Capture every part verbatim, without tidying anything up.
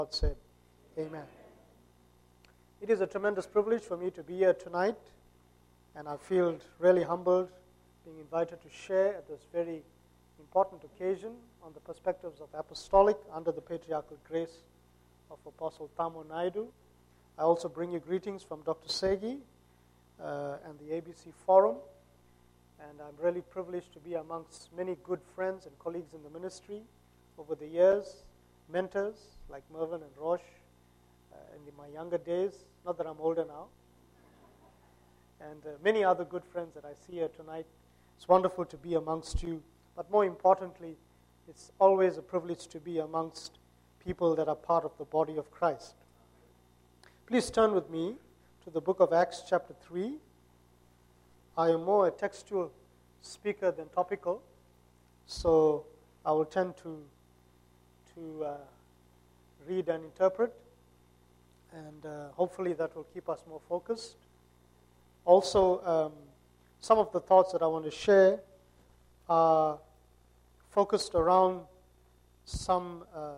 God said, Amen. It is a tremendous privilege for me to be here tonight, and I feel really humbled being invited to share at this very important occasion on the perspectives of apostolic under the patriarchal grace of Apostle Tamo Naidu. I also bring you greetings from Doctor Segi uh, and the A B C Forum, and I'm really privileged to be amongst many good friends and colleagues in the ministry over the years, mentors like Mervyn and Roche uh, in my younger days, not that I'm older now, and uh, many other good friends that I see here tonight. It's wonderful to be amongst you, but more importantly, it's always a privilege to be amongst people that are part of the body of Christ. Please turn with me to the book of Acts chapter three. I am more a textual speaker than topical, so I will tend to to uh, read and interpret, and uh, hopefully that will keep us more focused. Also, um, some of the thoughts that I want to share are focused around some uh,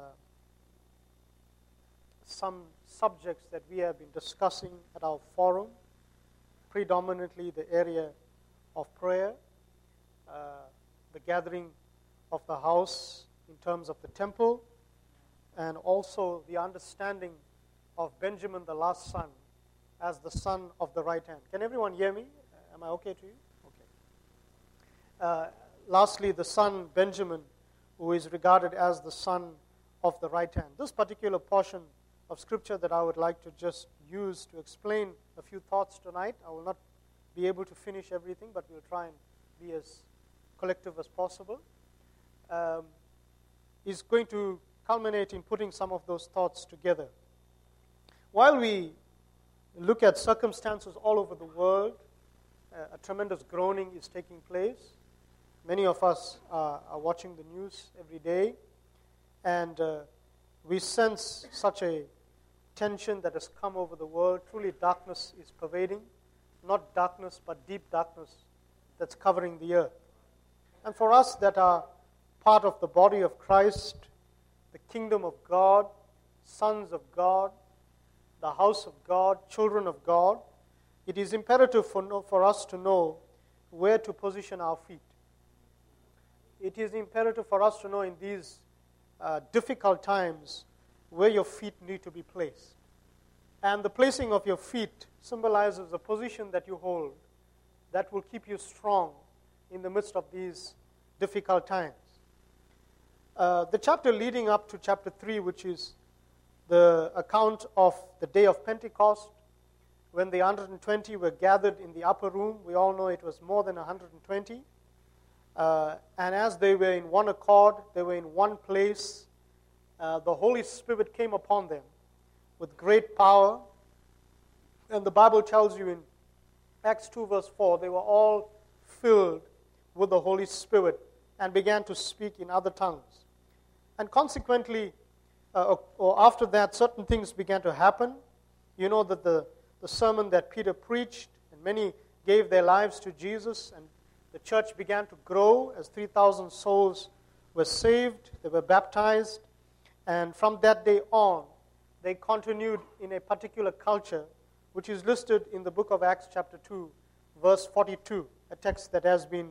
some subjects that we have been discussing at our forum, predominantly the area of prayer, uh, the gathering of the house in terms of the temple, and also the understanding of Benjamin, the last son, as the son of the right hand. Can everyone hear me? Am I okay to you? Okay. Uh, lastly, the son Benjamin, who is regarded as the son of the right hand. This particular portion of scripture that I would like to just use to explain a few thoughts tonight. I will not be able to finish everything, but we'll try and be as collective as possible. Um, is going to culminate in putting some of those thoughts together. While we look at circumstances all over the world, uh, a tremendous groaning is taking place. Many of us uh, are watching the news every day, and uh, we sense such a tension that has come over the world. Truly, darkness is pervading. Not darkness, but deep darkness that's covering the earth. And for us that are part of the body of Christ, the kingdom of God, sons of God, the house of God, children of God, it is imperative for, no, for us to know where to position our feet. It is imperative for us to know in these uh, difficult times where your feet need to be placed. And the placing of your feet symbolizes the position that you hold that will keep you strong in the midst of these difficult times. Uh, the chapter leading up to chapter three, which is the account of the day of Pentecost, when the one hundred twenty were gathered in the upper room. We all know it was more than one hundred twenty. Uh, and as they were in one accord, they were in one place, uh, the Holy Spirit came upon them with great power. And the Bible tells you in Acts two verse four, they were all filled with the Holy Spirit and began to speak in other tongues. And consequently, uh, or, or after that, certain things began to happen. You know that the, the sermon that Peter preached, and many gave their lives to Jesus, and the church began to grow as three thousand souls were saved, they were baptized, and from that day on, they continued in a particular culture, which is listed in the book of Acts chapter two, verse forty-two, a text that has been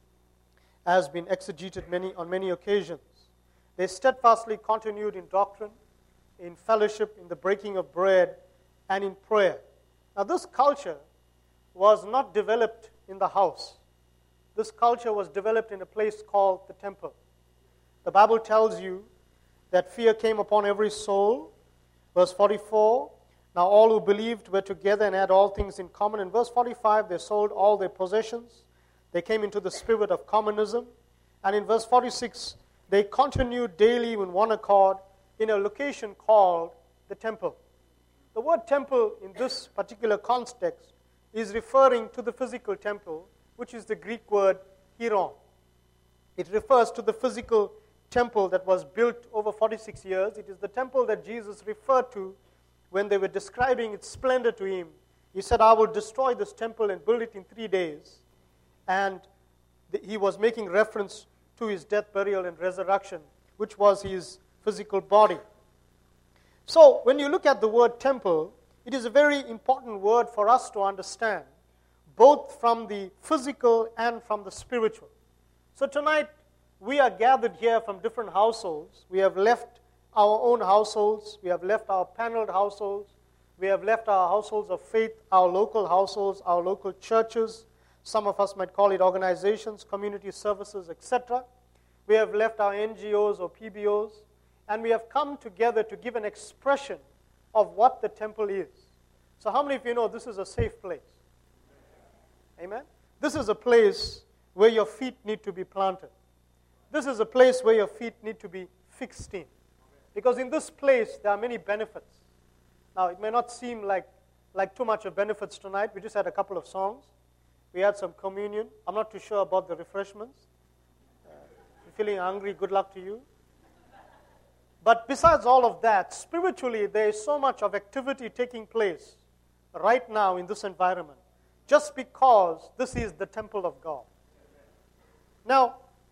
has been exegeted many on many occasions. They steadfastly continued in doctrine, in fellowship, in the breaking of bread, and in prayer. Now, this culture was not developed in the house. This culture was developed in a place called the temple. The Bible tells you that fear came upon every soul. Verse forty-four, now all who believed were together and had all things in common. In verse forty-five, they sold all their possessions. They came into the spirit of communism. And in verse forty-six, they continued daily in one accord in a location called the temple. The word temple in this particular context is referring to the physical temple, which is the Greek word hieron. It refers to the physical temple that was built over forty-six years. It is the temple that Jesus referred to when they were describing its splendor to him. He said, I will destroy this temple and build it in three days. And the, he was making reference to his death, burial, and resurrection, which was his physical body. So, when you look at the word temple, it is a very important word for us to understand, both from the physical and from the spiritual. So tonight, we are gathered here from different households. We have left our own households. We have left our paneled households. We have left our households of faith, our local households, our local churches. Some of us might call it organizations, community services, et cetera. We have left our N G Os or P B Os, and we have come together to give an expression of what the temple is. So how many of you know this is a safe place? Amen? This is a place where your feet need to be planted. This is a place where your feet need to be fixed in. Because in this place, there are many benefits. Now, it may not seem like, like too much of benefits tonight. We just had a couple of songs. We had some communion. I'm not too sure about the refreshments. Uh, if you're feeling hungry, good luck to you. But besides all of that, spiritually, there is so much of activity taking place right now in this environment, just because this is the temple of God. Now,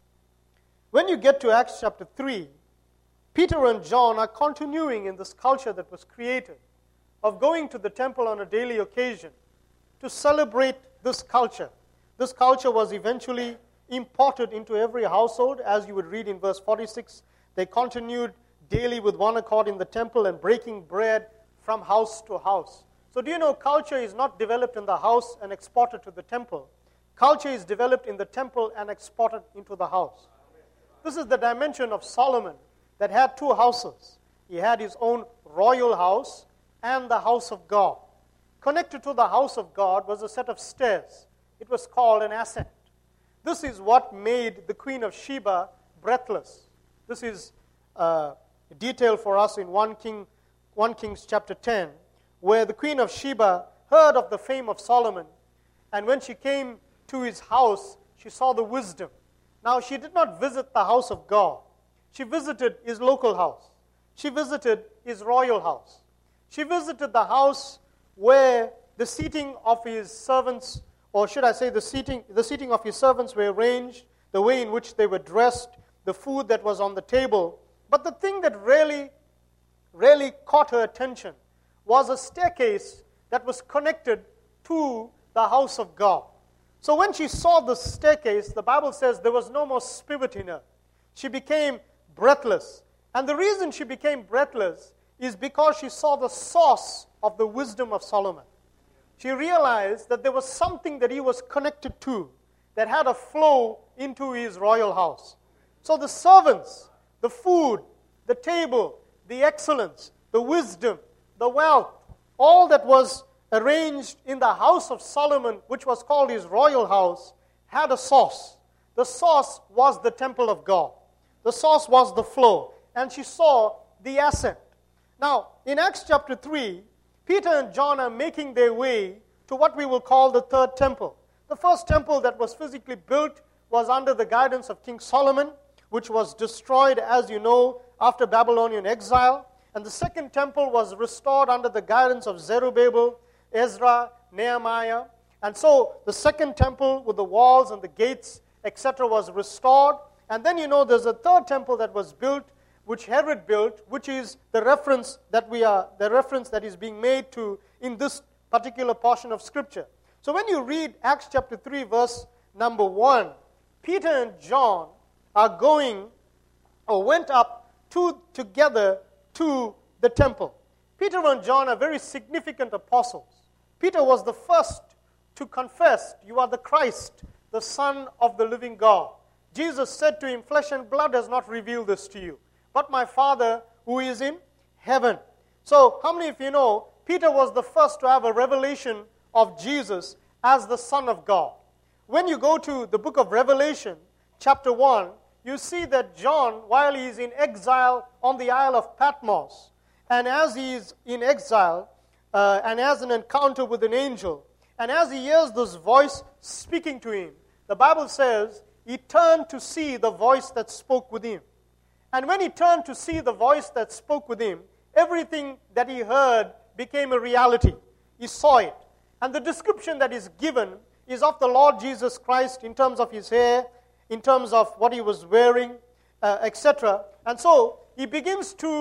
when you get to Acts chapter three, Peter and John are continuing in this culture that was created of going to the temple on a daily occasion to celebrate this culture. This culture was eventually imported into every household. As you would read in verse forty-six, they continued daily with one accord in the temple and breaking bread from house to house. So do you know culture is not developed in the house and exported to the temple. Culture is developed in the temple and exported into the house. This is the dimension of Solomon that had two houses. He had his own royal house and the house of God. Connected to the house of God was a set of stairs. It was called an ascent. This is what made the Queen of Sheba breathless. This is uh, a detail for us in First King, First Kings chapter ten, where the Queen of Sheba heard of the fame of Solomon, and when she came to his house, she saw the wisdom. Now, she did not visit the house of God. She visited his local house. She visited his royal house. She visited the house where the seating of his servants, or should I say the seating, the seating of his servants were arranged, the way in which they were dressed, the food that was on the table. But the thing that really, really caught her attention was a staircase that was connected to the house of God. So when she saw the staircase, the Bible says there was no more spirit in her. She became breathless. And the reason she became breathless is because she saw the source of the wisdom of Solomon. She realized that there was something that he was connected to that had a flow into his royal house. So the servants, the food, the table, the excellence, the wisdom, the wealth, all that was arranged in the house of Solomon, which was called his royal house, had a source. The source was the temple of God. The source was the flow. And she saw the ascent. Now, in Acts chapter three, Peter and John are making their way to what we will call the third temple. The first temple that was physically built was under the guidance of King Solomon, which was destroyed, as you know, after Babylonian exile. And the second temple was restored under the guidance of Zerubbabel, Ezra, Nehemiah. And so the second temple with the walls and the gates, et cetera, was restored. And then you know there's a third temple that was built, which Herod built, which is the reference that we are, the reference that is being made to in this particular portion of Scripture. So when you read Acts chapter three, verse number one, Peter and John are going or went up to, together to the temple. Peter and John are very significant apostles. Peter was the first to confess, "You are the Christ, the Son of the living God." Jesus said to him, "Flesh and blood has not revealed this to you, but my Father who is in heaven." So, how many of you know Peter was the first to have a revelation of Jesus as the Son of God? When you go to the book of Revelation, chapter one, you see that John, while he is in exile on the Isle of Patmos, and as he is in exile, uh, and has an encounter with an angel, and as he hears this voice speaking to him, the Bible says he turned to see the voice that spoke with him. And when he turned to see the voice that spoke with him, everything that he heard became a reality. He saw it. And the description that is given is of the Lord Jesus Christ in terms of his hair, in terms of what he was wearing, uh, et cetera. And so he begins to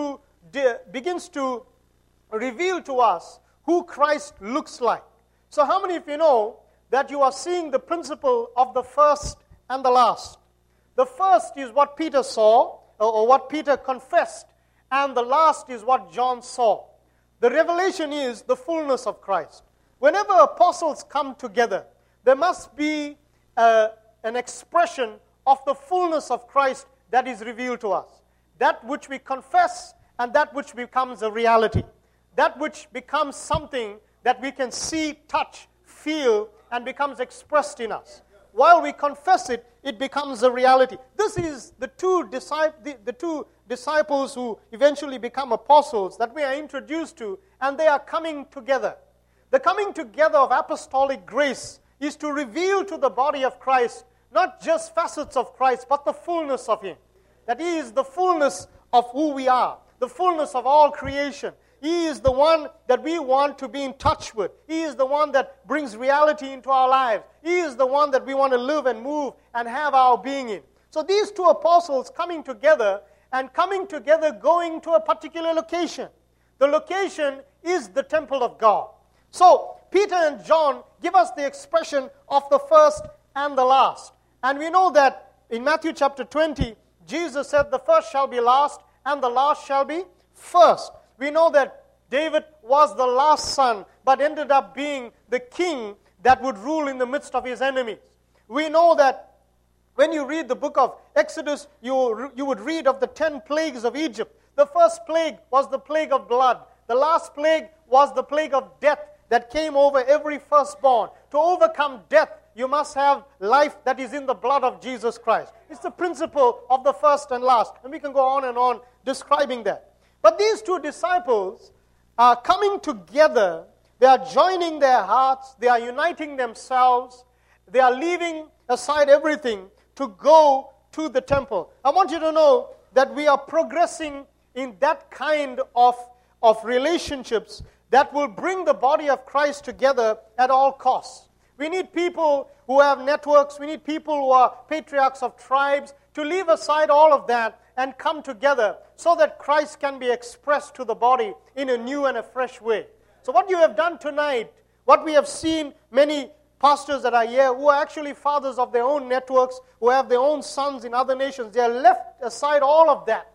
de- begins to reveal to us who Christ looks like. So how many of you know that you are seeing the principle of the first and the last? The first is what Peter saw, or what Peter confessed, and the last is what John saw. The revelation is the fullness of Christ. Whenever apostles come together, there must be uh, an expression of the fullness of Christ that is revealed to us. That which we confess and that which becomes a reality. That which becomes something that we can see, touch, feel, and becomes expressed in us. While we confess it, it becomes a reality. This is the two, disci- the, the two disciples who eventually become apostles that we are introduced to, and they are coming together. The coming together of apostolic grace is to reveal to the body of Christ not just facets of Christ, but the fullness of Him. That He is the fullness of who we are, the fullness of all creation. He is the one that we want to be in touch with. He is the one that brings reality into our lives. He is the one that we want to live and move and have our being in. So these two apostles coming together and coming together going to a particular location. The location is the temple of God. So Peter and John give us the expression of the first and the last. And we know that in Matthew chapter twenty, Jesus said, the first shall be last and the last shall be first. We know that David was the last son, but ended up being the king that would rule in the midst of his enemies. We know that when you read the book of Exodus, you, you would read of the ten plagues of Egypt. The first plague was the plague of blood. The last plague was the plague of death that came over every firstborn. To overcome death, you must have life that is in the blood of Jesus Christ. It's the principle of the first and last. And we can go on and on describing that. But these two disciples are coming together. They are joining their hearts. They are uniting themselves. They are leaving aside everything to go to the temple. I want you to know that we are progressing in that kind of, of relationships that will bring the body of Christ together at all costs. We need people who have networks. We need people who are patriarchs of tribes to leave aside all of that and come together so that Christ can be expressed to the body in a new and a fresh way. So what you have done tonight, what we have seen many pastors that are here who are actually fathers of their own networks, who have their own sons in other nations, they have left aside all of that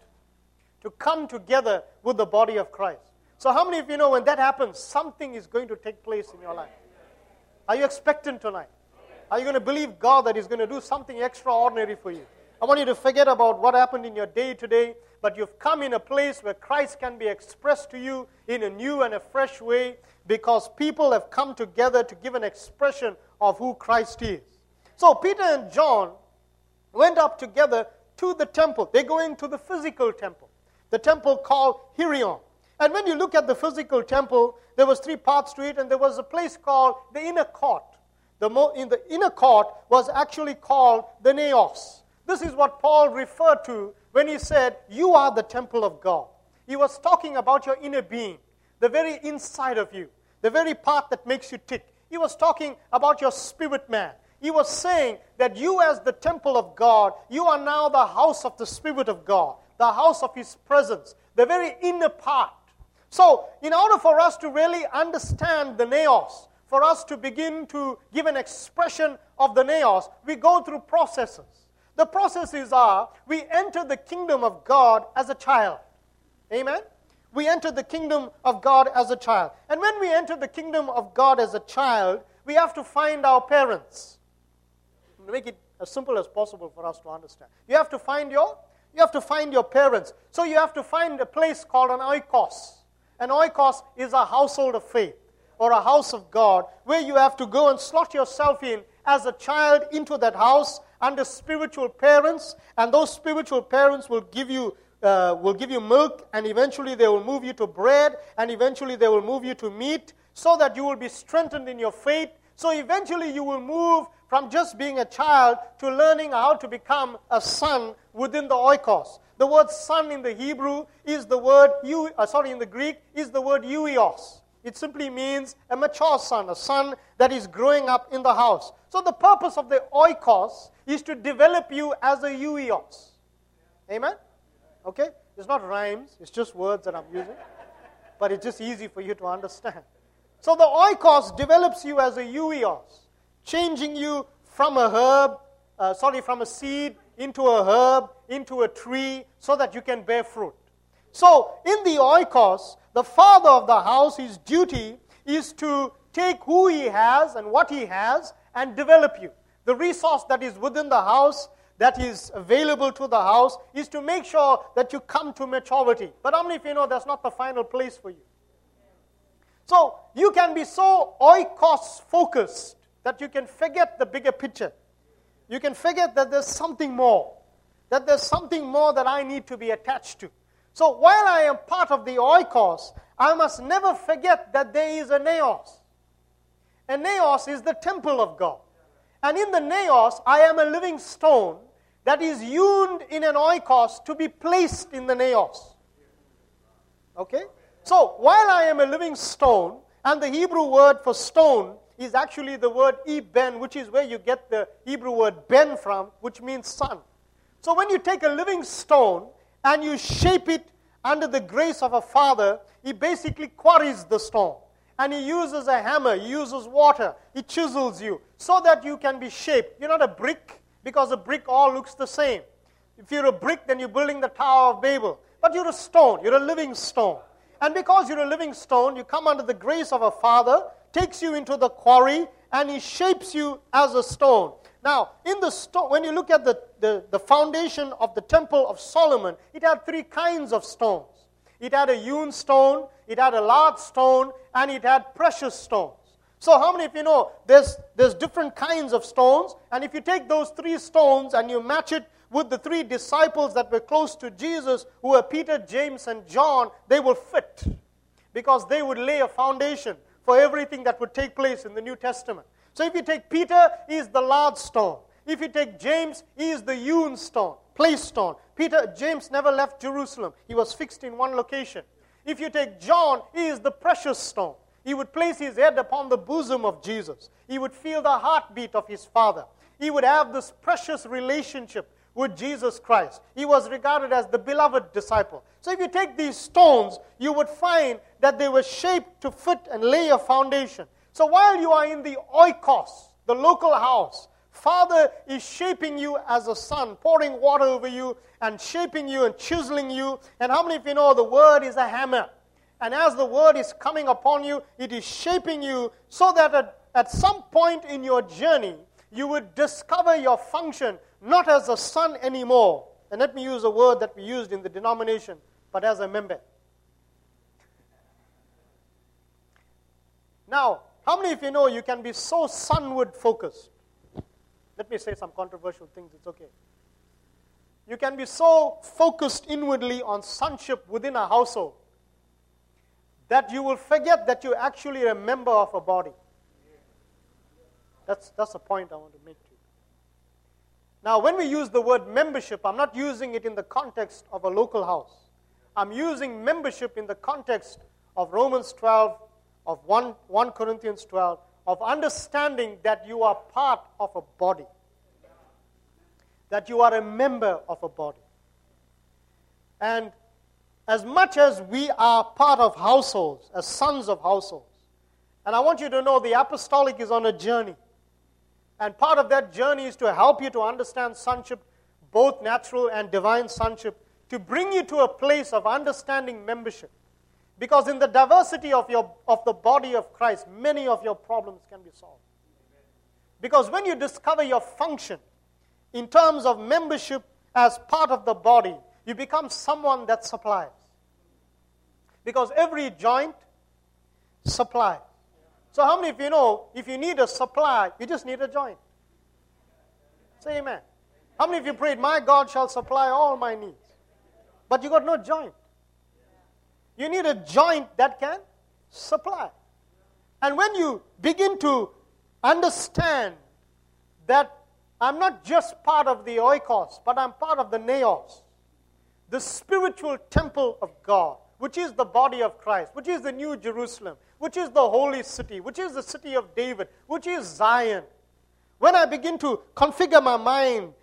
to come together with the body of Christ. So how many of you know when that happens, something is going to take place in your life? Are you expectant tonight? Are you going to believe God that He's going to do something extraordinary for you? I want you to forget about what happened in your day today, but you've come in a place where Christ can be expressed to you in a new and a fresh way because people have come together to give an expression of who Christ is. So Peter and John went up together to the temple. They're going to the physical temple, the temple called Hirion. And when you look at the physical temple, there was three parts to it, and there was a place called the inner court. The mo- in the inner court was actually called the naos. This is what Paul referred to when he said, you are the temple of God. He was talking about your inner being, the very inside of you, the very part that makes you tick. He was talking about your spirit man. He was saying that you as the temple of God, you are now the house of the Spirit of God, the house of His presence, the very inner part. So, in order for us to really understand the naos, for us to begin to give an expression of the naos, we go through processes. The processes are, we enter the kingdom of God as a child. Amen? We enter the kingdom of God as a child. And when we enter the kingdom of God as a child, we have to find our parents. Make it as simple as possible for us to understand. You have to find your, you have to find your parents. So you have to find a place called an oikos. An oikos is a household of faith or a house of God where you have to go and slot yourself in as a child into that house under spiritual parents, and those spiritual parents will give you uh, will give you milk, and eventually they will move you to bread, and eventually they will move you to meat, so that you will be strengthened in your faith. So eventually you will move from just being a child to learning how to become a son within the oikos. The word son in the Hebrew is the word, you, uh, sorry, in the Greek, is the word euios. It simply means a mature son, a son that is growing up in the house. So the purpose of the oikos is to develop you as a euios. Amen? Okay? It's not rhymes, it's just words that I'm using. But it's just easy for you to understand. So the oikos develops you as a euios, changing you from a herb, uh, sorry, from a seed into a herb, into a tree, so that you can bear fruit. So in the oikos, the father of the house, his duty is to take who he has and what he has and develop you. The resource that is within the house, that is available to the house, is to make sure that you come to maturity. But how many of you know that's not the final place for you? So you can be so oikos focused that you can forget the bigger picture. You can forget that there's something more, that there's something more that I need to be attached to. So while I am part of the oikos, I must never forget that there is a naos. A naos is the temple of God. And in the naos, I am a living stone that is hewn in an oikos to be placed in the naos. Okay? So, while I am a living stone, and the Hebrew word for stone is actually the word eben, which is where you get the Hebrew word ben from, which means son. So when you take a living stone and you shape it under the grace of a father, he basically quarries the stone. And he uses a hammer, he uses water, he chisels you so that you can be shaped. You're not a brick, because a brick all looks the same. If you're a brick, then you're building the Tower of Babel. But you're a stone, you're a living stone. And because you're a living stone, you come under the grace of a father, takes you into the quarry, and he shapes you as a stone. Now, in the stone, when you look at the, the, the foundation of the Temple of Solomon, it had three kinds of stones. It had a hewn stone, it had a large stone, and it had precious stones. So how many of you know there's, there's different kinds of stones, and if you take those three stones and you match it with the three disciples that were close to Jesus, who were Peter, James, and John, they will fit, because they would lay a foundation for everything that would take place in the New Testament. So if you take Peter, he is the large stone. If you take James, he is the hewn stone, place stone. Peter, James never left Jerusalem. He was fixed in one location. If you take John, he is the precious stone. He would place his head upon the bosom of Jesus. He would feel the heartbeat of his Father. He would have this precious relationship with Jesus Christ. He was regarded as the beloved disciple. So if you take these stones, you would find that they were shaped to fit and lay a foundation. So while you are in the oikos, the local house, Father is shaping you as a son, pouring water over you and shaping you and chiseling you. And how many of you know the word is a hammer? And as the word is coming upon you, it is shaping you so that at, at some point in your journey, you would discover your function not as a son anymore. And let me use a word that we used in the denomination, but as a member. Now, how many of you know you can be so sonward focused? Let me say some controversial things, it's okay. You can be so focused inwardly on sonship within a household that you will forget that you're actually a member of a body. That's, that's a point I want to make to you. Now, when we use the word membership, I'm not using it in the context of a local house. I'm using membership in the context of Romans twelve, of First Corinthians twelve, of understanding that you are part of a body. That you are a member of a body. And as much as we are part of households, as sons of households, and I want you to know the apostolic is on a journey. And part of that journey is to help you to understand sonship, both natural and divine sonship, to bring you to a place of understanding membership. Because in the diversity of your of the body of Christ, many of your problems can be solved. Because when you discover your function in terms of membership as part of the body, you become someone that supplies. Because every joint supplies. So how many of you know, if you need a supply, you just need a joint? Say amen. How many of you prayed, my God shall supply all my needs? But you got no joint. You need a joint that can supply. And when you begin to understand that I'm not just part of the oikos, but I'm part of the naos, the spiritual temple of God, which is the body of Christ, which is the New Jerusalem, which is the holy city, which is the city of David, which is Zion. When I begin to configure my mind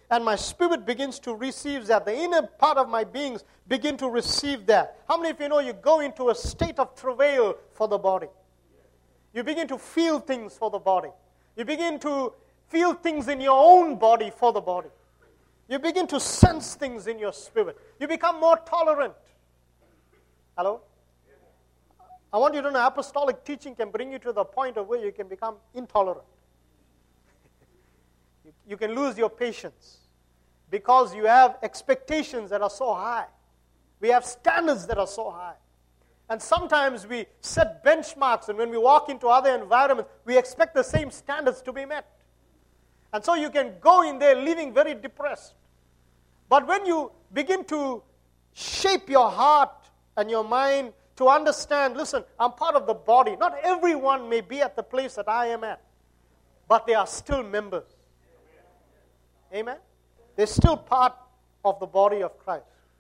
and my spirit begins to receive that. The inner part of my beings begin to receive that. How many of you know you go into a state of travail for the body? You begin to feel things for the body. You begin to feel things in your own body for the body. You begin to sense things in your spirit. You become more tolerant. Hello? I want you to know apostolic teaching can bring you to the point of where you can become intolerant. you, you can lose your patience because you have expectations that are so high. We have standards that are so high. And sometimes we set benchmarks, and when we walk into other environments, we expect the same standards to be met. And so you can go in there living very depressed. But when you begin to shape your heart and your mind to understand, listen, I'm part of the body. Not everyone may be at the place that I am at, but they are still members. Amen? They're still part of the body of Christ.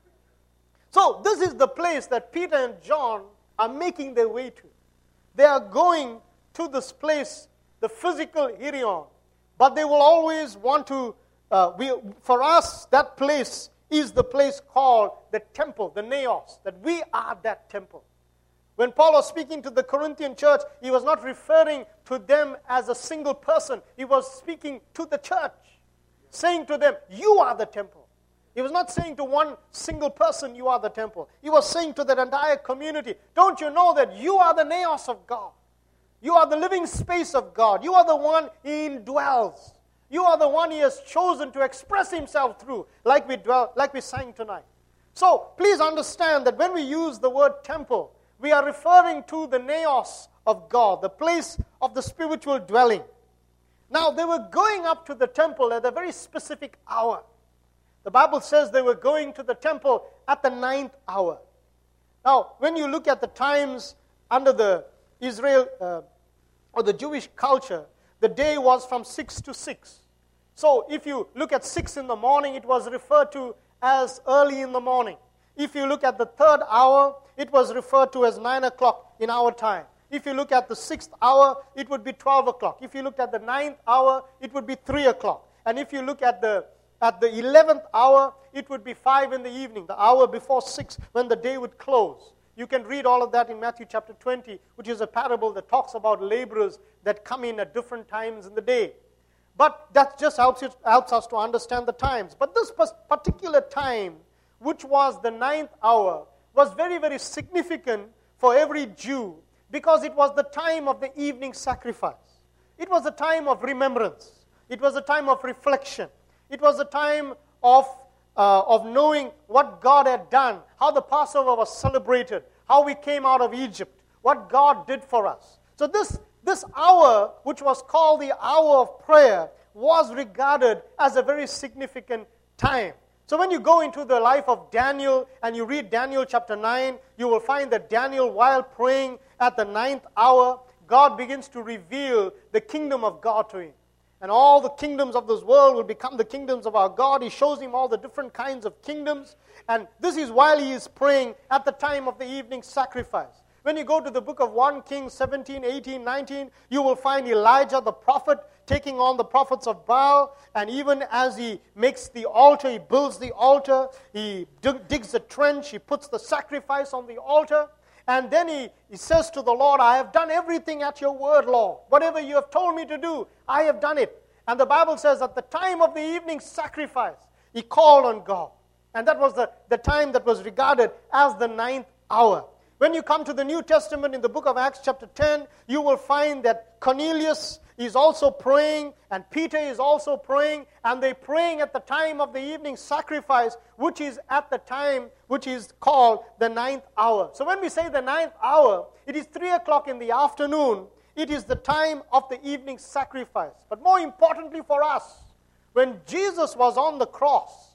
So this is the place that Peter and John are making their way to. They are going to this place, the physical Irion, but they will always want to, uh, we, for us, that place is the place called the temple, the naos, that we are that temple. When Paul was speaking to the Corinthian church, he was not referring to them as a single person. He was speaking to the church, saying to them, you are the temple. He was not saying to one single person, you are the temple. He was saying to that entire community, don't you know that you are the naos of God? You are the living space of God. You are the one He indwells. You are the one He has chosen to express Himself through, like we dwell, like we sang tonight. So please understand that when we use the word temple, we are referring to the naos of God, the place of the spiritual dwelling. Now, they were going up to the temple at a very specific hour. The Bible says they were going to the temple at the ninth hour. Now, when you look at the times under the Israel uh, or the Jewish culture, the day was from six to six. So, if you look at six in the morning, it was referred to as early in the morning. If you look at the third hour, it was referred to as nine o'clock in our time. If you look at the sixth hour, it would be twelve o'clock. If you look at the ninth hour, it would be three o'clock. And if you look at the At the eleventh hour, it would be five in the evening, the hour before six, when the day would close. You can read all of that in Matthew chapter twenty, which is a parable that talks about laborers that come in at different times in the day. But that just helps, it, helps us to understand the times. But this particular time, which was the ninth hour, was very, very significant for every Jew because it was the time of the evening sacrifice. It was a time of remembrance. It was a time of reflection. It was a time of, uh, of knowing what God had done, how the Passover was celebrated, how we came out of Egypt, what God did for us. So this, this hour, which was called the hour of prayer, was regarded as a very significant time. So when you go into the life of Daniel and you read Daniel chapter nine, you will find that Daniel, while praying at the ninth hour, God begins to reveal the kingdom of God to him. And all the kingdoms of this world will become the kingdoms of our God. He shows him all the different kinds of kingdoms. And this is while he is praying at the time of the evening sacrifice. When you go to the book of First Kings seventeen, eighteen, nineteen, you will find Elijah the prophet taking on the prophets of Baal. And even as he makes the altar, he builds the altar, he dig, digs a trench, he puts the sacrifice on the altar. And then he, he says to the Lord, I have done everything at your word, Lord. Whatever you have told me to do, I have done it. And the Bible says at the time of the evening sacrifice, he called on God. And that was the, the time that was regarded as the ninth hour. When you come to the New Testament in the book of Acts chapter ten, you will find that Cornelius is also praying, and Peter is also praying, and they're praying at the time of the evening sacrifice, which is at the time which is called the ninth hour. So when we say the ninth hour, it is three o'clock in the afternoon. It is the time of the evening sacrifice. But more importantly for us, when Jesus was on the cross,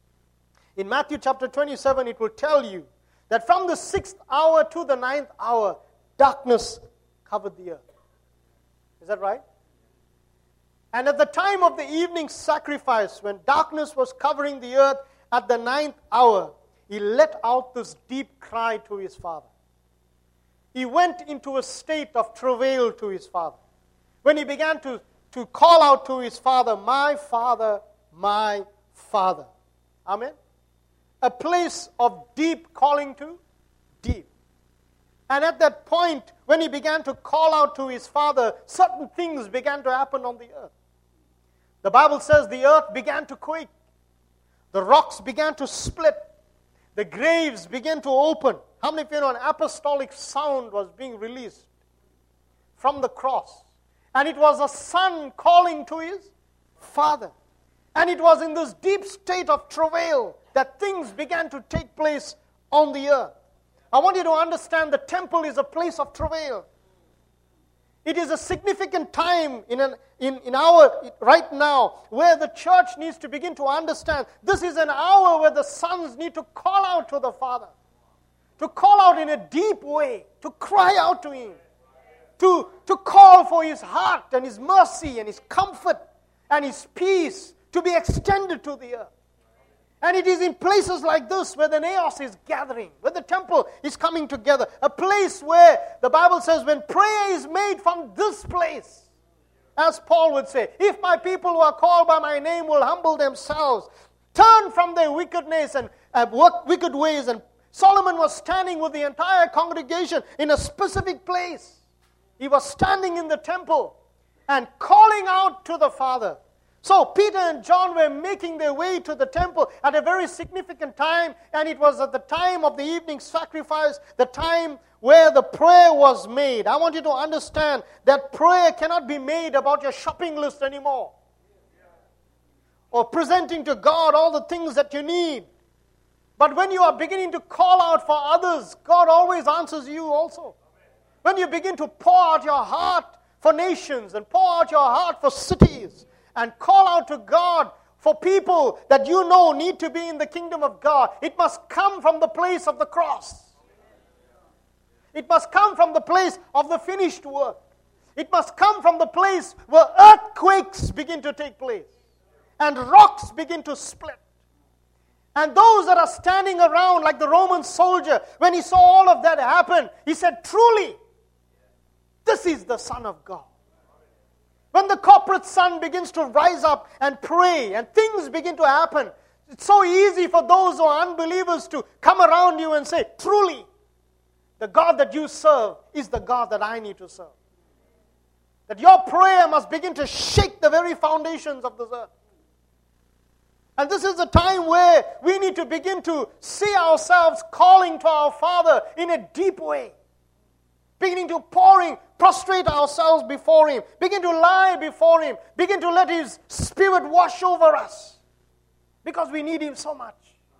in Matthew chapter twenty-seven, it will tell you that from the sixth hour to the ninth hour, darkness covered the earth. Is that right? And at the time of the evening sacrifice, when darkness was covering the earth at the ninth hour, he let out this deep cry to his Father. He went into a state of travail to his Father. When he began to, to call out to his Father, my Father, my Father. Amen? A place of deep calling to deep. And at that point, when he began to call out to his Father, certain things began to happen on the earth. The Bible says the earth began to quake. The rocks began to split. The graves began to open. How many of you know an apostolic sound was being released from the cross? And it was a son calling to his Father. And it was in this deep state of travail that things began to take place on the earth. I want you to understand the temple is a place of travail. It is a significant time in, an, in, in our, right now, where the church needs to begin to understand this is an hour where the sons need to call out to the Father. To call out in a deep way. To cry out to Him. To, to call for His heart and His mercy and His comfort and His peace to be extended to the earth. And it is in places like this where the naos is gathering, where the temple is coming together. A place where the Bible says when prayer is made from this place, as Paul would say, if my people who are called by my name will humble themselves, turn from their wickedness and uh, work wicked ways. And Solomon was standing with the entire congregation in a specific place. He was standing in the temple and calling out to the Father. So Peter and John were making their way to the temple at a very significant time, and it was at the time of the evening sacrifice, the time where the prayer was made. I want you to understand that prayer cannot be made about your shopping list anymore, or presenting to God all the things that you need. But when you are beginning to call out for others, God always answers you also. When you begin to pour out your heart for nations and pour out your heart for cities, and call out to God for people that you know need to be in the kingdom of God, it must come from the place of the cross. It must come from the place of the finished work. It must come from the place where earthquakes begin to take place and rocks begin to split. And those that are standing around like the Roman soldier, when he saw all of that happen, he said, truly, this is the Son of God. When the corporate son begins to rise up and pray and things begin to happen, it's so easy for those who are unbelievers to come around you and say, truly, the God that you serve is the God that I need to serve. That your prayer must begin to shake the very foundations of this earth. And this is the time where we need to begin to see ourselves calling to our Father in a deep way. Beginning to pouring, prostrate ourselves before Him. Begin to lie before Him. Begin to let His Spirit wash over us. Because we need Him so much.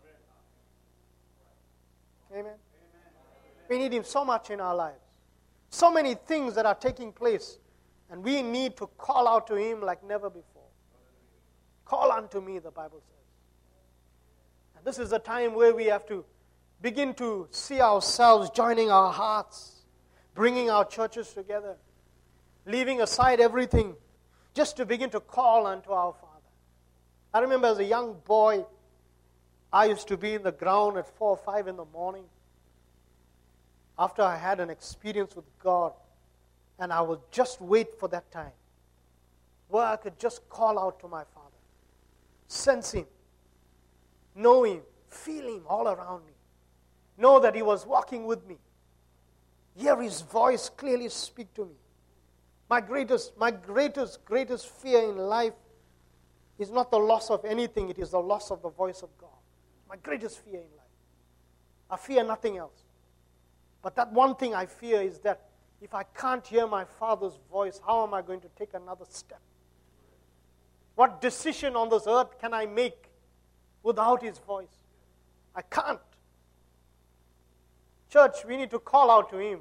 Amen. Amen. We need Him so much in our lives. So many things that are taking place. And we need to call out to Him like never before. Call unto me, the Bible says. And this is the time where we have to begin to see ourselves joining our hearts, bringing our churches together, leaving aside everything, just to begin to call unto our Father. I remember as a young boy, I used to be in the ground at four or five in the morning after I had an experience with God, and I would just wait for that time where I could just call out to my Father, sense Him, know Him, feel Him all around me, know that He was walking with me, hear His voice clearly speak to me. My greatest, my greatest, greatest fear in life is not the loss of anything, it is the loss of the voice of God. My greatest fear in life. I fear nothing else. But that one thing I fear is that if I can't hear my Father's voice, how am I going to take another step? What decision on this earth can I make without His voice? I can't. Church, we need to call out to Him.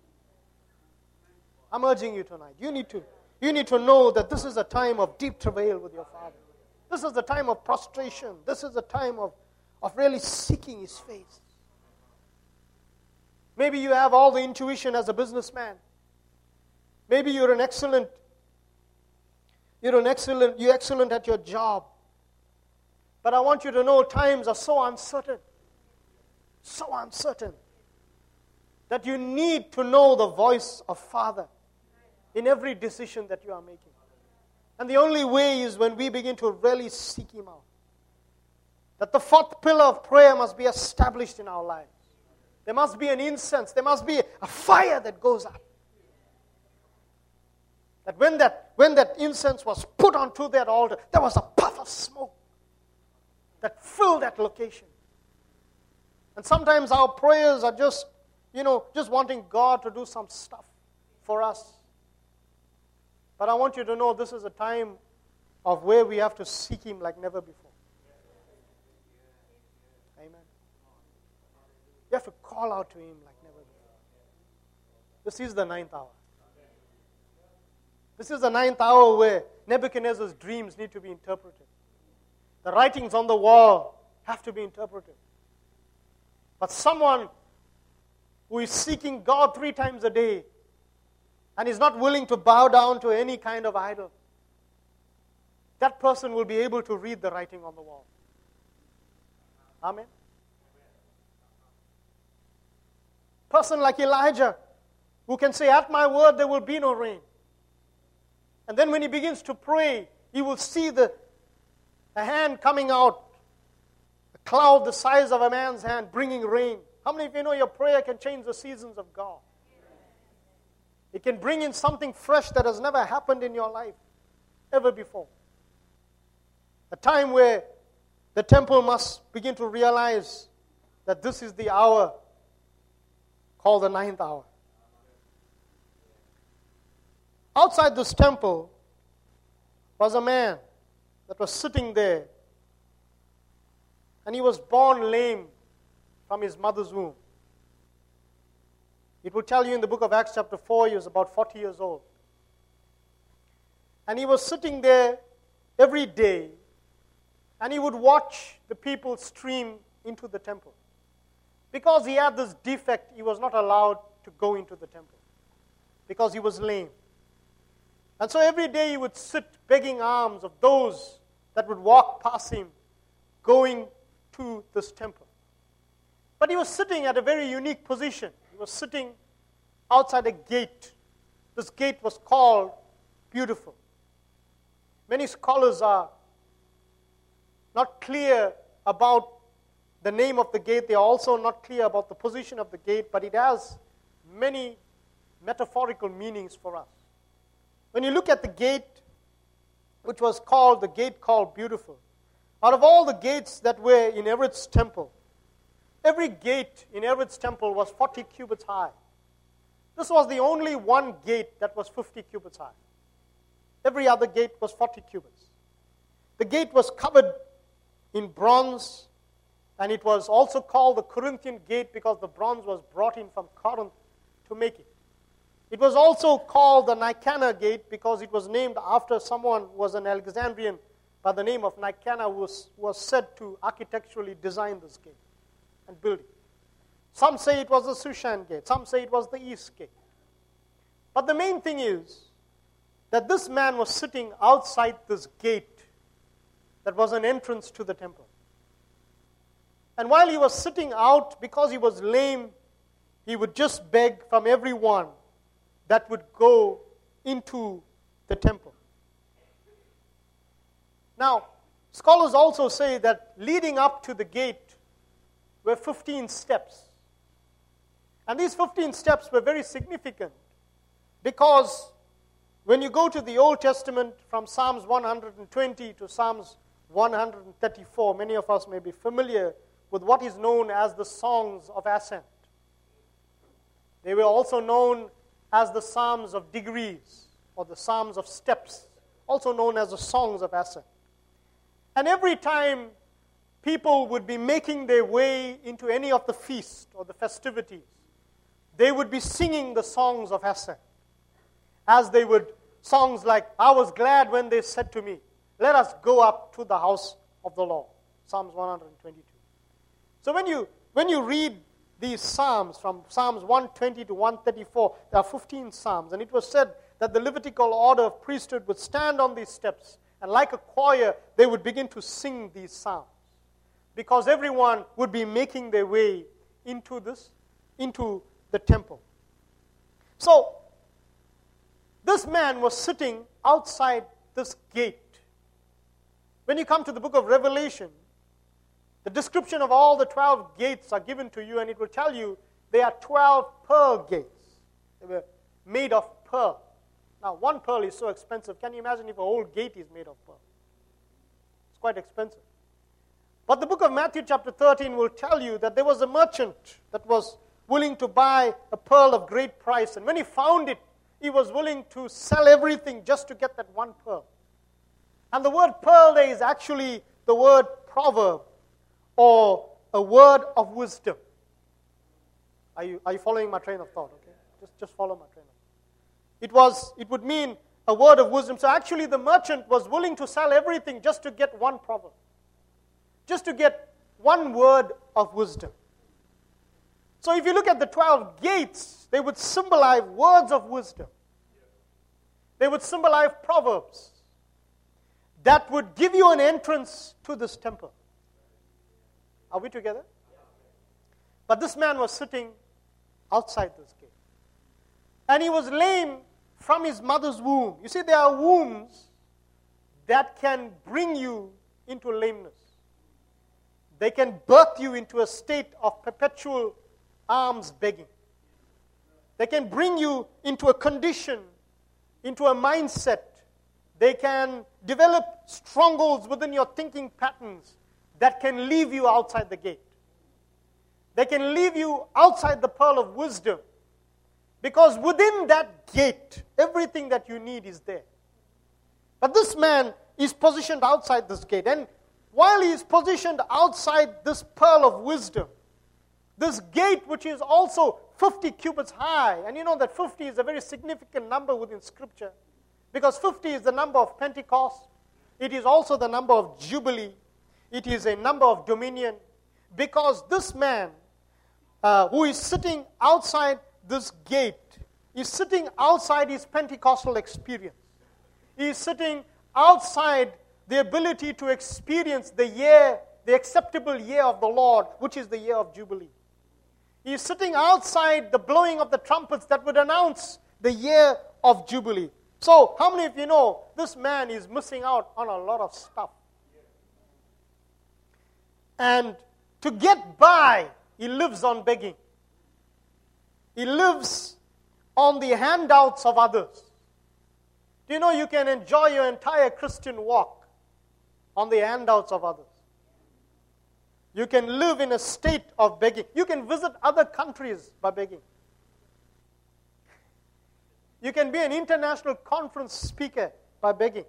I'm urging you tonight. You need to, you need to know that this is a time of deep travail with your Father. This is the time of prostration. This is the time of, of really seeking His face. Maybe you have all the intuition as a businessman. Maybe you're an excellent, you're an excellent, you're excellent at your job. But I want you to know times are so uncertain. So uncertain. That you need to know the voice of Father in every decision that you are making. And the only way is when we begin to really seek Him out. that the fourth pillar of prayer must be established in our lives. There must be an incense. There must be a fire that goes up. That when that, when that incense was put onto that altar, there was a puff of smoke that filled that location. And sometimes our prayers are just, you know, just wanting God to do some stuff for us. But I want you to know this is a time of where we have to seek Him like never before. Amen. You have to call out to Him like never before. This is the ninth hour. This is the ninth hour where Nebuchadnezzar's dreams need to be interpreted. The writings on the wall have to be interpreted. But someone who is seeking God three times a day and is not willing to bow down to any kind of idol, that person will be able to read the writing on the wall. Amen. Person like Elijah, who can say, "At my word there will be no rain." And then when he begins to pray, he will see the, a hand coming out, a cloud the size of a man's hand, bringing rain. How many of you know your prayer can change the seasons of God? It can bring in something fresh that has never happened in your life, ever before. A time where the temple must begin to realize that this is the hour called the ninth hour. Outside this temple was a man that was sitting there, and he was born lame from his mother's womb. It will tell you in the book of Acts chapter four, he was about forty years old. And he was sitting there every day, and he would watch the people stream into the temple. Because he had this defect, he was not allowed to go into the temple, because he was lame. And so every day he would sit begging alms of those that would walk past him going to this temple. But he was sitting at a very unique position. He was sitting outside a gate. This gate was called Beautiful. Many scholars are not clear about the name of the gate. They are also not clear about the position of the gate, but it has many metaphorical meanings for us. When you look at the gate, which was called the gate called Beautiful, out of all the gates that were in Herod's temple, every gate in Herod's temple was forty cubits high. This was the only one gate that was fifty cubits high. Every other gate was forty cubits. The gate was covered in bronze, and it was also called the Corinthian gate because the bronze was brought in from Corinth to make it. It was also called the Nicanor gate because it was named after someone who was an Alexandrian by the name of Nicanor, who was, was said to architecturally design this gate and build it. Some say it was the Shushan gate. Some say it was the East gate. But the main thing is that this man was sitting outside this gate that was an entrance to the temple. And while he was sitting out, because he was lame, he would just beg from everyone that would go into the temple. Now, scholars also say that leading up to the gate were fifteen steps. And these fifteen steps were very significant because when you go to the Old Testament from Psalms one hundred twenty to Psalms one hundred thirty-four, many of us may be familiar with what is known as the Songs of Ascent. They were also known as the Psalms of Degrees, or the Psalms of Steps, also known as the Songs of Ascent. And every time people would be making their way into any of the feasts or the festivities, they would be singing the Songs of Ascent. As they would, songs like, "I was glad when they said to me, let us go up to the house of the Lord," Psalms one hundred twenty-two. So when you when you read these psalms, from Psalms one twenty to one thirty-four, there are fifteen psalms. And it was said that the Levitical order of priesthood would stand on these steps, and like a choir, they would begin to sing these psalms. Because everyone would be making their way into this, into the temple. So, this man was sitting outside this gate. When you come to the book of Revelation, The description of all the twelve gates are given to you, and it will tell you they are twelve pearl gates. They were made of pearl. Now, one pearl is so expensive. Can you imagine if a whole gate is made of pearl? It's quite expensive. But the book of Matthew chapter thirteen will tell you that there was a merchant that was willing to buy a pearl of great price. And when he found it, he was willing to sell everything just to get that one pearl. And the word pearl there is actually the word proverb, or a word of wisdom. Are you, are you following my train of thought? Okay, just, just follow my train of thought. It was, it would mean a word of wisdom. So actually the merchant was willing to sell everything just to get one proverb. Just to get one word of wisdom. So if you look at the twelve gates, they would symbolize words of wisdom. They would symbolize proverbs that would give you an entrance to this temple. Are we together? But this man was sitting outside this gate. And he was lame from his mother's womb. You see, there are wombs that can bring you into lameness. They can birth you into a state of perpetual alms begging. They can bring you into a condition, into a mindset. They can develop strongholds within your thinking patterns that can leave you outside the gate. They can leave you outside the pearl of wisdom. Because within that gate, everything that you need is there. But this man is positioned outside this gate. And while he is positioned outside this pearl of wisdom, this gate which is also fifty cubits high, and you know that fifty is a very significant number within Scripture, because fifty is the number of Pentecost. It is also the number of Jubilee. It is a number of dominion. Because this man uh, who is sitting outside this gate is sitting outside his Pentecostal experience. He is sitting outside the ability to experience the year, the acceptable year of the Lord, which is the year of Jubilee. He is sitting outside the blowing of the trumpets that would announce the year of Jubilee. So, how many of you know this man is missing out on a lot of stuff? And to get by, he lives on begging. He lives on the handouts of others. Do you know you can enjoy your entire Christian walk on the handouts of others? You can live in a state of begging. You can visit other countries by begging. You can be an international conference speaker by begging.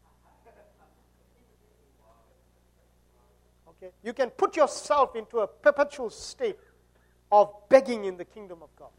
Okay? You can put yourself into a perpetual state of begging in the kingdom of God.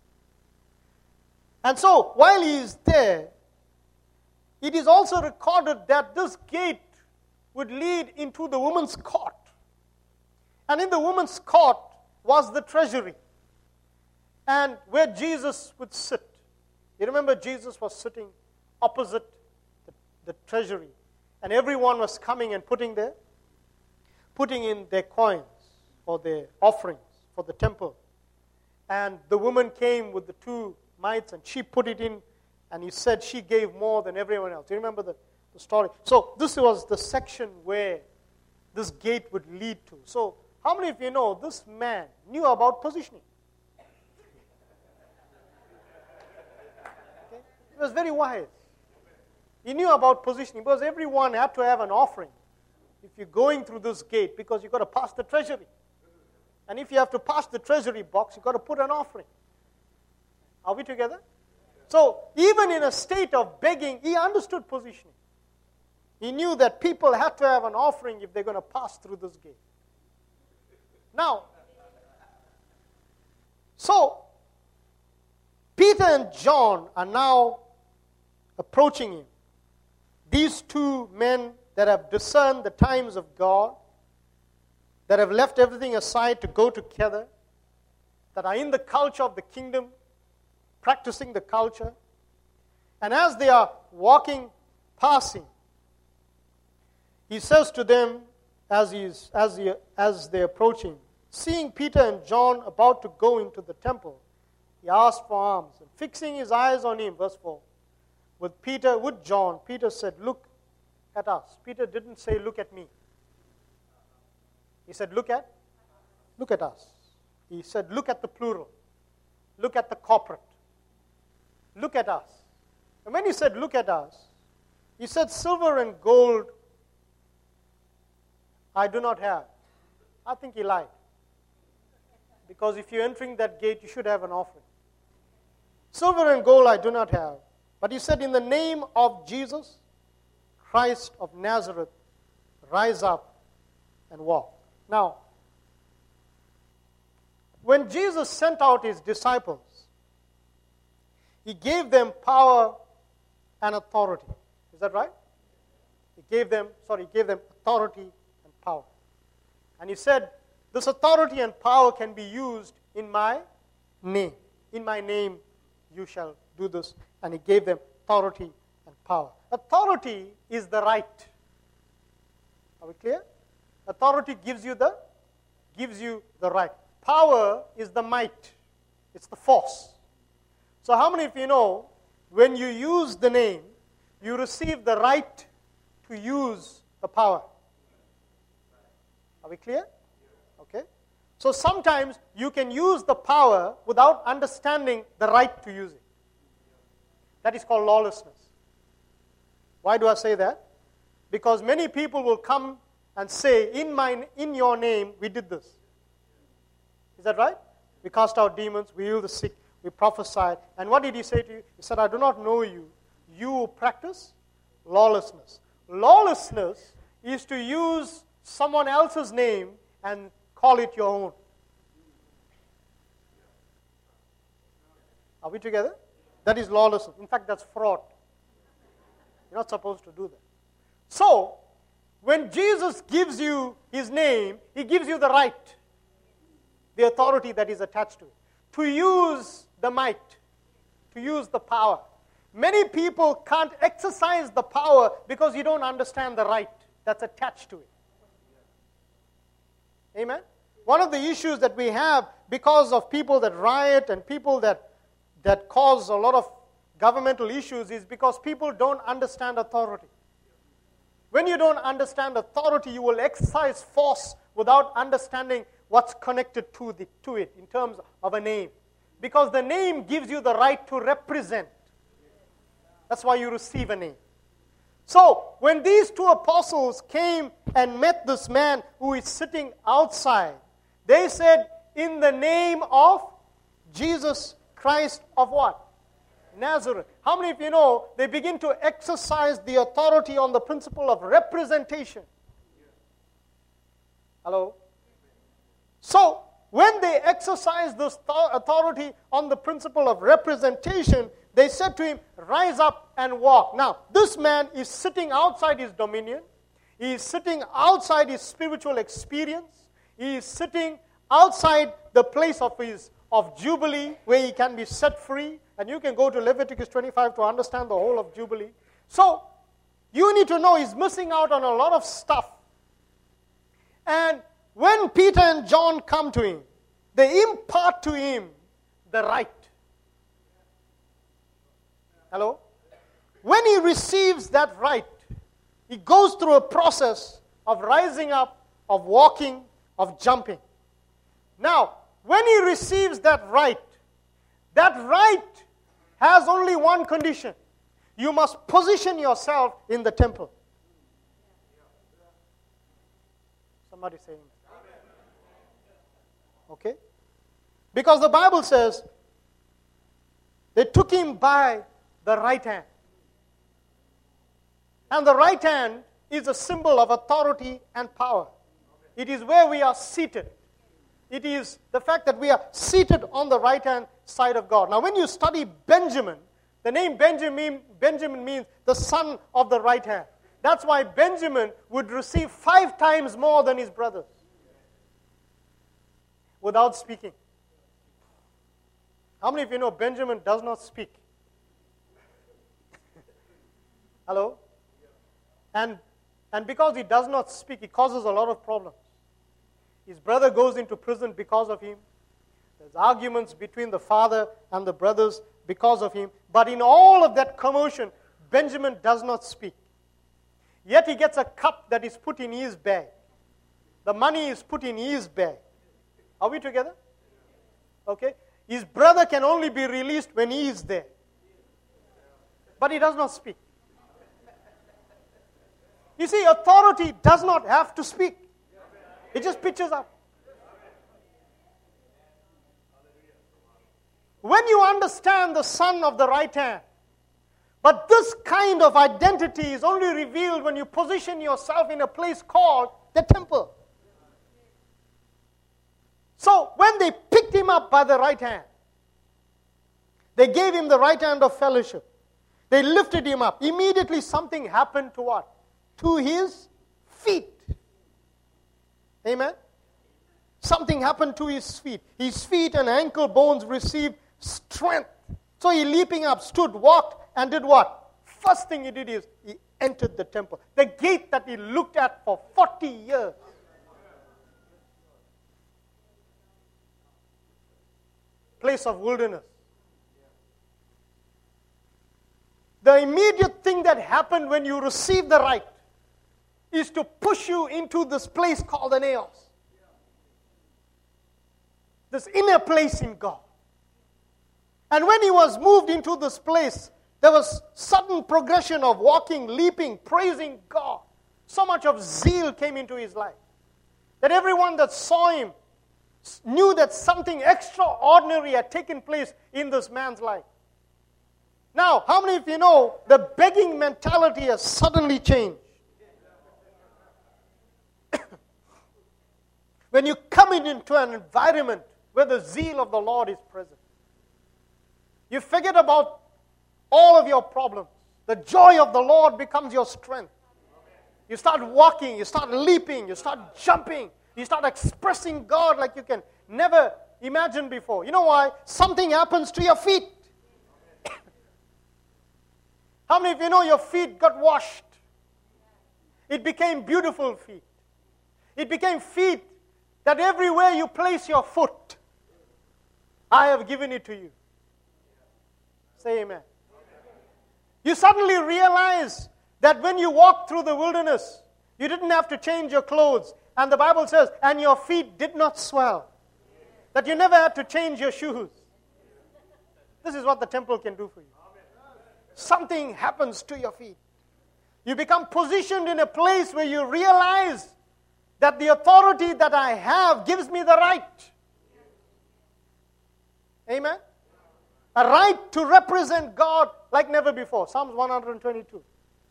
And so, while he is there, it is also recorded that this gate would lead into the women's court. And in the women's court was the treasury, and where Jesus would sit. You remember Jesus was sitting opposite the, the treasury, and everyone was coming and putting their, putting in their coins or their offerings for the temple. And the woman came with the two mites, and she put it in, and he said she gave more than everyone else. You remember the, the story? So this was the section where this gate would lead to. So how many of you know this man knew about positioning? Okay? He was very wise. He knew about positioning because everyone had to have an offering if you're going through this gate, because you've got to pass the treasury. And if you have to pass the treasury box, you've got to put an offering. Are we together? So even in a state of begging, he understood positioning. He knew that people had to have an offering if they're going to pass through this gate. Now, so Peter and John are now approaching him. These two men that have discerned the times of God, that have left everything aside to go together, that are in the culture of the kingdom, practicing the culture. And as they are walking, passing, he says to them, as he is, as he, as they're approaching, seeing Peter and John about to go into the temple, he asked for alms. And fixing his eyes on him, verse four, with Peter, with John, Peter said, "Look at us." Peter didn't say, "Look at me." He said, look at, look at us. He said, look at the plural. Look at the corporate. Look at us. And when he said, look at us, he said, silver and gold I do not have. I think he lied. Because if you're entering that gate, you should have an offering. Silver and gold I do not have. But he said, in the name of Jesus, Christ of Nazareth, rise up and walk. Now, when Jesus sent out his disciples, he gave them power and authority. Is that right? He gave them, sorry, he gave them authority and power. And he said, this authority and power can be used in my name. In my name you shall do this. And he gave them authority and power. Authority is the right. Are we clear? Authority gives you the gives you the right. Power is the might. It's the force. So how many of you know, when you use the name, you receive the right to use the power? Are we clear? Okay. So sometimes you can use the power without understanding the right to use it. That is called lawlessness. Why do I say that? Because many people will come and say, in my, in your name, we did this. Is that right? We cast out demons, we healed the sick, we prophesied. And what did he say to you? He said, I do not know you. You practice lawlessness. Lawlessness is to use someone else's name and call it your own. Are we together? That is lawlessness. In fact, that's fraud. You're not supposed to do that. So, when Jesus gives you his name, he gives you the right, the authority that is attached to it, to use the might, to use the power. Many people can't exercise the power because you don't understand the right that's attached to it. Amen? One of the issues that we have because of people that riot and people that, that cause a lot of governmental issues is because people don't understand authority. When you don't understand authority, you will exercise force without understanding what's connected to, the, to it in terms of a name. Because the name gives you the right to represent. That's why you receive a name. So, when these two apostles came and met this man who is sitting outside, they said, in the name of Jesus Christ of what? Nazareth. How many of you know they begin to exercise the authority on the principle of representation? Hello? So, when they exercised this authority on the principle of representation, they said to him, rise up and walk. Now, this man is sitting outside his dominion. He is sitting outside his spiritual experience. He is sitting outside the place of his of Jubilee, where he can be set free. And you can go to Leviticus twenty-five to understand the whole of Jubilee. So, you need to know he's missing out on a lot of stuff. And when Peter and John come to him, they impart to him the right. Hello? When he receives that right, he goes through a process of rising up, of walking, of jumping. Now, when he receives that right, that right has only one condition. You must position yourself in the temple. Somebody saying that. Okay? Because the Bible says they took him by the right hand. And the right hand is a symbol of authority and power. It is where we are seated. It is the fact that we are seated on the right-hand side of God. Now, when you study Benjamin, the name Benjamin, Benjamin means the son of the right hand. That's why Benjamin would receive five times more than his brothers without speaking. How many of you know Benjamin does not speak? Hello? And, and because he does not speak, he causes a lot of problems. His brother goes into prison because of him. There's arguments between the father and the brothers because of him. But in all of that commotion, Benjamin does not speak. Yet he gets a cup that is put in his bag. The money is put in his bag. Are we together? Okay. His brother can only be released when he is there. But he does not speak. You see, authority does not have to speak. It just pitches up. When you understand the son of the right hand, but this kind of identity is only revealed when you position yourself in a place called the temple. So when they picked him up by the right hand, they gave him the right hand of fellowship. They lifted him up. Immediately something happened to what? To his feet. Amen? Something happened to his feet. His feet and ankle bones received strength. So he leaping up, stood, walked, and did what? First thing he did is he entered the temple. The gate that he looked at for forty years. Place of wilderness. The immediate thing that happened when you received the right is to push you into this place called the naos. This inner place in God. And when he was moved into this place, there was sudden progression of walking, leaping, praising God. So much of zeal came into his life that everyone that saw him knew that something extraordinary had taken place in this man's life. Now, how many of you know the begging mentality has suddenly changed? When you come into an environment where the zeal of the Lord is present, you forget about all of your problems. The joy of the Lord becomes your strength. You start walking, you start leaping, you start jumping, you start expressing God like you can never imagine before. You know why? Something happens to your feet. How many of you know your feet got washed? It became beautiful feet. It became feet that everywhere you place your foot, I have given it to you. Say amen. You suddenly realize that when you walked through the wilderness, you didn't have to change your clothes. And the Bible says, and your feet did not swell. That you never had to change your shoes. This is what the temple can do for you. Something happens to your feet. You become positioned in a place where you realize that the authority that I have gives me the right. Amen? A right to represent God like never before. Psalms one hundred twenty-two.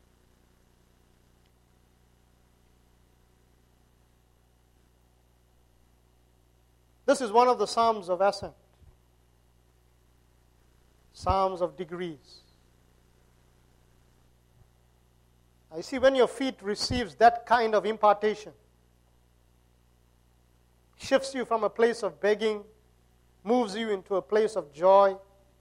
This is one of the Psalms of ascent. Psalms of degrees. I see when your feet receives that kind of impartation, shifts you from a place of begging, moves you into a place of joy,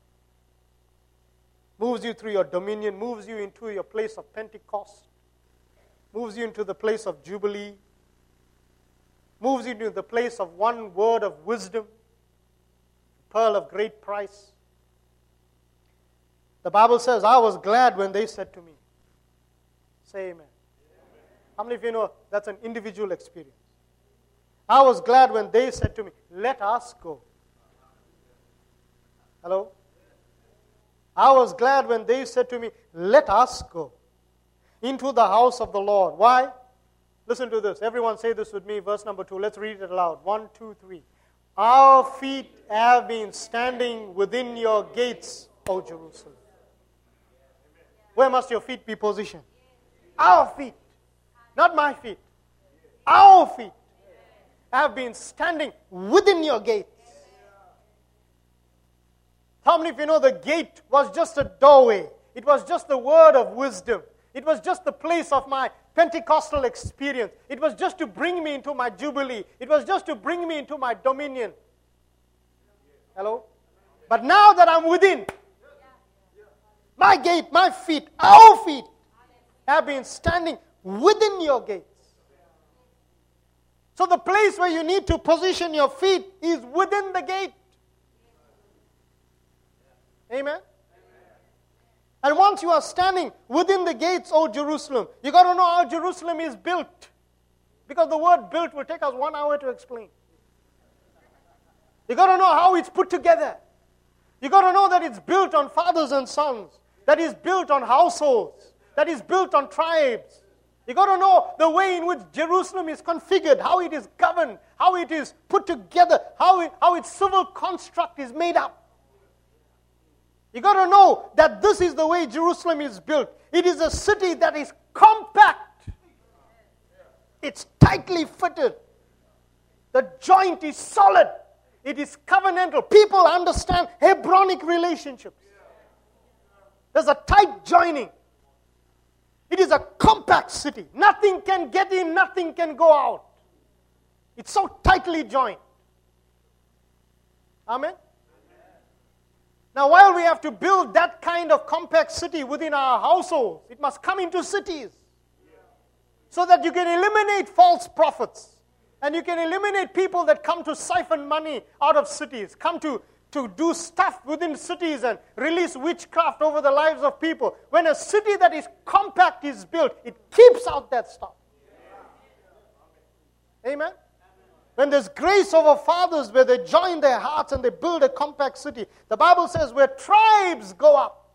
moves you through your dominion, moves you into your place of Pentecost, moves you into the place of Jubilee, moves you into the place of one word of wisdom, pearl of great price. The Bible says, I was glad when they said to me. Say amen. Amen. How many of you know that's an individual experience? I was glad when they said to me, let us go. Hello? I was glad when they said to me, let us go into the house of the Lord. Why? Listen to this. Everyone say this with me. Verse number two. Let's read it aloud. One, two, three. Our feet have been standing within your gates, O Jerusalem. Where must your feet be positioned? Our feet. Not my feet. Our feet have been standing within your gates. How many of you know the gate was just a doorway? It was just the word of wisdom. It was just the place of my Pentecostal experience. It was just to bring me into my jubilee. It was just to bring me into my dominion. Hello? But now that I'm within, my gate, my feet, our feet have been standing within your gates. So the place where you need to position your feet is within the gate. Amen? And once you are standing within the gates, O Jerusalem, you got to know how Jerusalem is built. Because the word built will take us one hour to explain. You got to know how it's put together. You got to know that it's built on fathers and sons, that is built on households, that is built on tribes. You got to know the way in which Jerusalem is configured, how it is governed, how it is put together, how it, how its civil construct is made up. You got to know that this is the way Jerusalem is built. It is a city that is compact. It's tightly fitted. The joint is solid. It is covenantal. People understand Hebronic relationships. There's a tight joining. It is a compact city. Nothing can get in, nothing can go out. It's so tightly joined. Amen? Now, while we have to build that kind of compact city within our households, it must come into cities so that you can eliminate false prophets and you can eliminate people that come to siphon money out of cities, come to to do stuff within cities and release witchcraft over the lives of people. When a city that is compact is built, it keeps out that stuff. Amen? When there's grace over fathers, where they join their hearts and they build a compact city, the Bible says where tribes go up.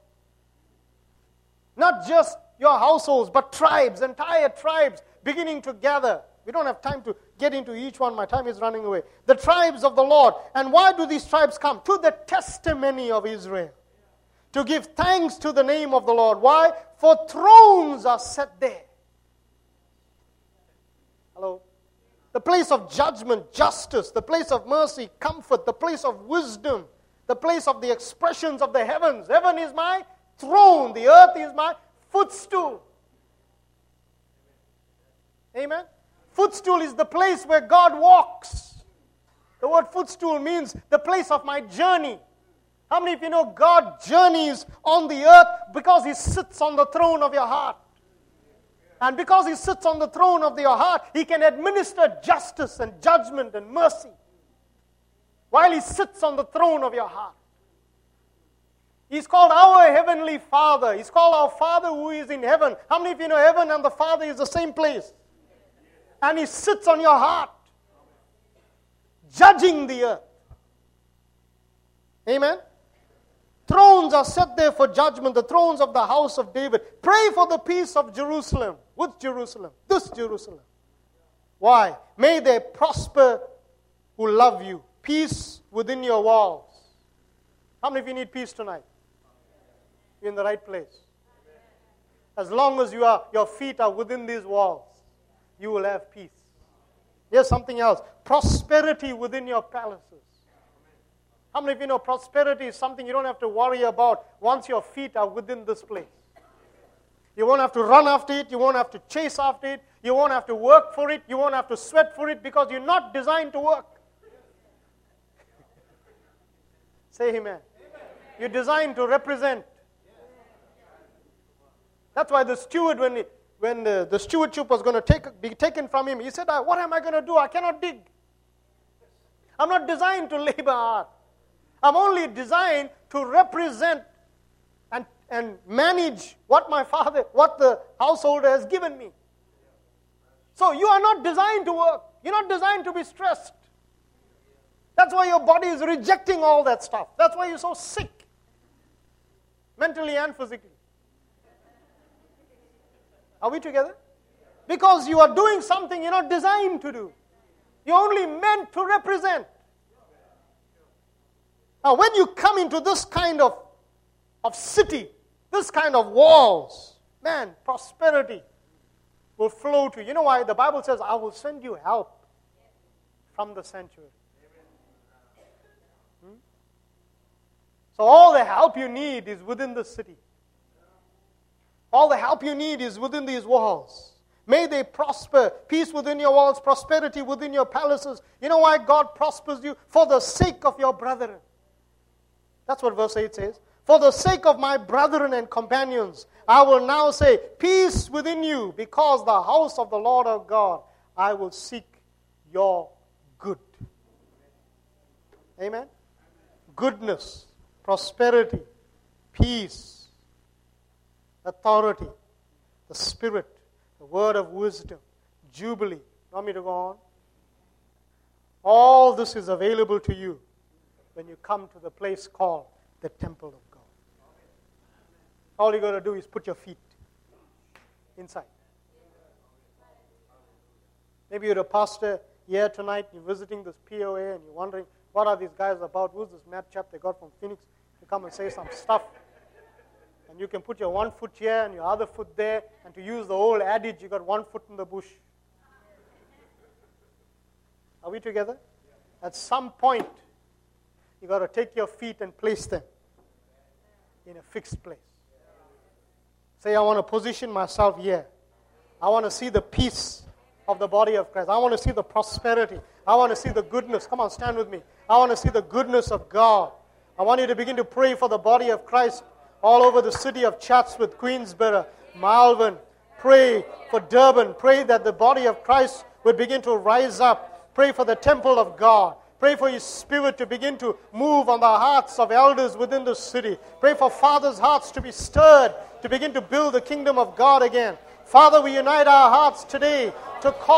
Not just your households, but tribes, entire tribes beginning to gather. We don't have time to get into each one. My time is running away. The tribes of the Lord. And why do these tribes come? To the testimony of Israel. To give thanks to the name of the Lord. Why? For thrones are set there. Hello? The place of judgment, justice, the place of mercy, comfort, the place of wisdom, the place of the expressions of the heavens. Heaven is my throne. The earth is my footstool. Amen? Footstool is the place where God walks. The word footstool means the place of my journey. How many of you know God journeys on the earth because He sits on the throne of your heart? And because He sits on the throne of your heart, He can administer justice and judgment and mercy while He sits on the throne of your heart. He's called our Heavenly Father. He's called our Father who is in heaven. How many of you know heaven and the Father is the same place? And He sits on your heart, judging the earth. Amen? Thrones are set there for judgment, the thrones of the house of David. Pray for the peace of Jerusalem. Which Jerusalem? This Jerusalem. Why? May they prosper who love you. Peace within your walls. How many of you need peace tonight? You're in the right place. As long as you are, your feet are within these walls, you will have peace. Here's something else. Prosperity within your palaces. How many of you know prosperity is something you don't have to worry about once your feet are within this place? You won't have to run after it. You won't have to chase after it. You won't have to work for it. You won't have to sweat for it because you're not designed to work. Say amen. Amen. You're designed to represent. That's why the steward, when he, when the, the stewardship was going to take, be taken from him, he said, what am I going to do? I cannot dig. I'm not designed to labor hard. I'm only designed to represent and, and manage what my father, what the householder has given me. So you are not designed to work. You're not designed to be stressed. That's why your body is rejecting all that stuff. That's why you're so sick, mentally and physically. Are we together? Because you are doing something you're not designed to do. You're only meant to represent. Now, when you come into this kind of, of city, this kind of walls, man, prosperity will flow to you. You know why? The Bible says, I will send you help from the sanctuary. Hmm? So all the help you need is within the city. All the help you need is within these walls. May they prosper. Peace within your walls, prosperity within your palaces. You know why God prospers you? For the sake of your brethren. That's what verse eight says. For the sake of my brethren and companions, I will now say, peace within you, because the house of the Lord our God, I will seek your good. Amen? Goodness, prosperity, peace, authority, the Spirit, the word of wisdom, jubilee, You want me to go on? All this is available to you when you come to the place called the temple of God. All you got to do is put your feet inside. Maybe you're a pastor here tonight, you're visiting this P O A and you're wondering, what are these guys about? Who's this mad chap they got from Phoenix to come and say some stuff? And you can put your one foot here and your other foot there, and to use the old adage, you got one foot in the bush. Are we together? At some point, you got to take your feet and place them in a fixed place. Say, I want to position myself here. I want to see the peace of the body of Christ. I want to see the prosperity. I want to see the goodness. Come on, stand with me. I want to see the goodness of God. I want you to begin to pray for the body of Christ all over the city of Chatsworth, Queensborough, Malvern. Pray for Durban. Pray that the body of Christ would begin to rise up. Pray for the temple of God. Pray for His Spirit to begin to move on the hearts of elders within the city. Pray for fathers' hearts to be stirred, to begin to build the kingdom of God again. Father, we unite our hearts today to call